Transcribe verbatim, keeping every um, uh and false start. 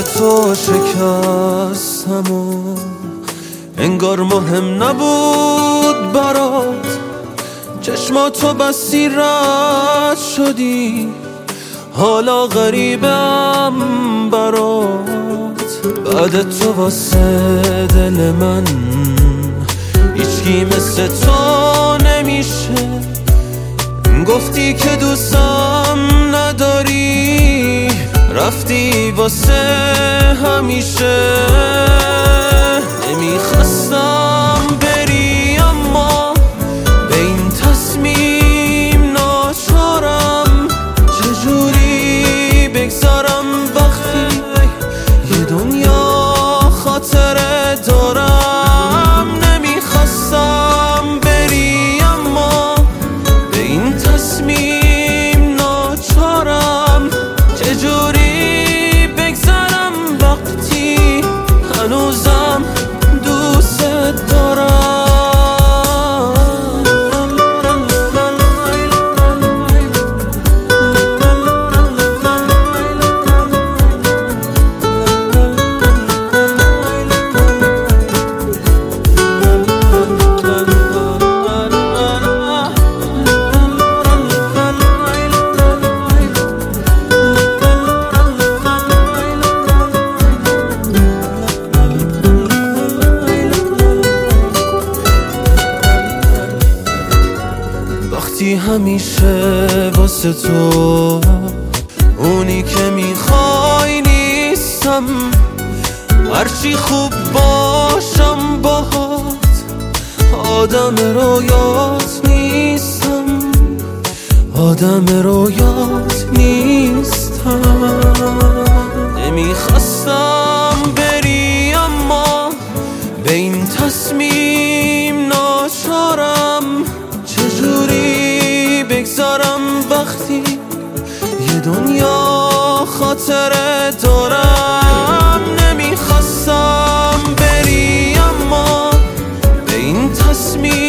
تو شکستم و انگار مهم نبود برات، چشماتو بستی رد شدی، حالا غریبم برات. بعد تو واسه دل من هیچکی مثل تو نمیشه، گفتی که دوستم نداری، رفتی واسه همیشه. نمیخواستم بری اما به این تصمیم ناچارم، چجوری بگذارم وقتی یه دنیا خاطره دارم. نمیخواستم بری اما به این تصمیم ناچارم، چجوری بگذارم وقتی هنوزم دوست دارم. وقتی همیشه واسه تو اونی که میخوای نیستم، هرچی خوب باشم باهات آدم رویات نیستم، آدم رویات نیستم. نمیخواستم بری اما به این تصمیم ناچارم، چجوری بگذارم وقتی یه دنیا خاطره دارم. نمیخواستم بری اما به این تصمیم